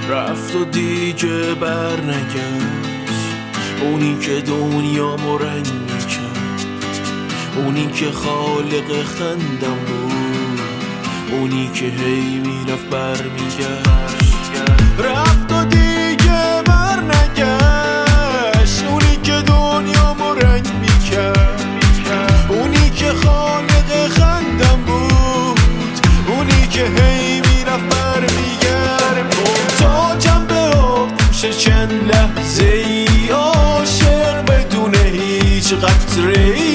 رفت و دیگه برنگشت، اونی که دنیامو رنگ میکرد، اونی که خالق خندم بود، اونی که هی میرفت برمیگشت. رفت و دیگه برنگشت، اونی که دنیامو رنگ میکرد، اونی که خالق خندم بود، اونی که هی میرفت برمیگشت. محتاجم به آغوش چند لحظه ای عاشق بدون هیچ قطره ای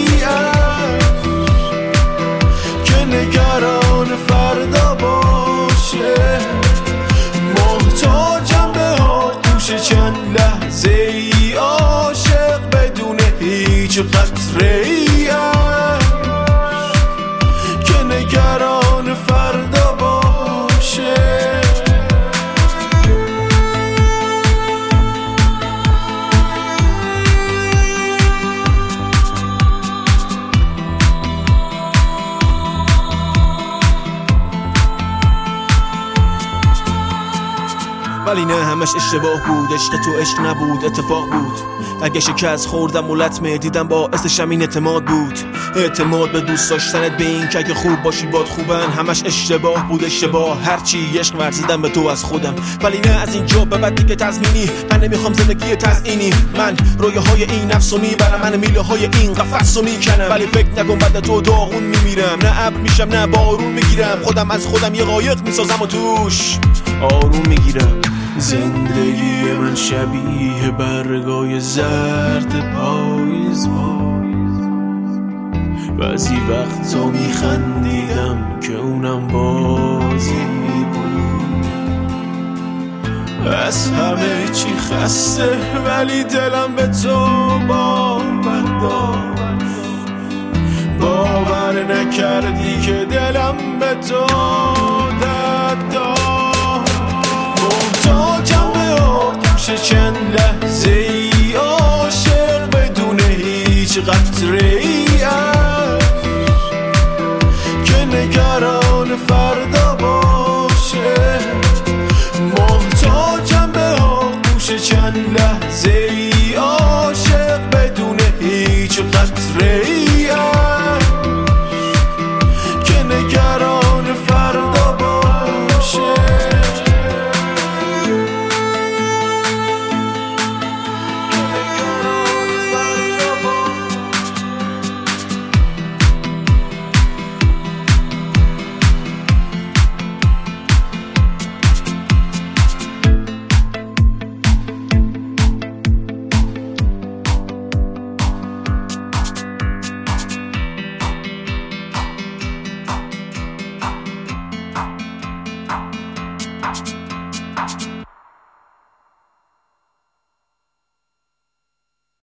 که نگران فردا باشه. محتاجم به آغوش چند لحظه ای عاشق بدون هیچ قطره ای که نگران فردا باشه. ولی نه همش اشتباه بود، عشق تو عشق نبود، اتفاق بود. اگه شکست خوردم و لطمه دیدم باعثش همین اعتماد بود. اعتماد به دوست داشتنت، به این که اگه خوب باشی باد خوبن. همش اشتباه بود، اشتباه هرچی عشق ورزیدم به تو از خودم. ولی نه از اینجا به بعد دیگه تضمینی، من نمیخوام زندگی تزیینی. من رویاهای این نفسو میبرم، من میله های این قفسو میکنم. ولی فکر نکن بعد تو داغون میمیرم، نه ابر میشم نه بارون میگیرم. خودم از خودم یه قایق میسازم و توش آروم میگیرم. زندگی من شبیه برگای زرد پاییز بود، بعضی وقتا میخندیدم که اونم بازی بود. از همه چی خسته ولی دلم به تو باور داشت. باور نکردی که دلم به تو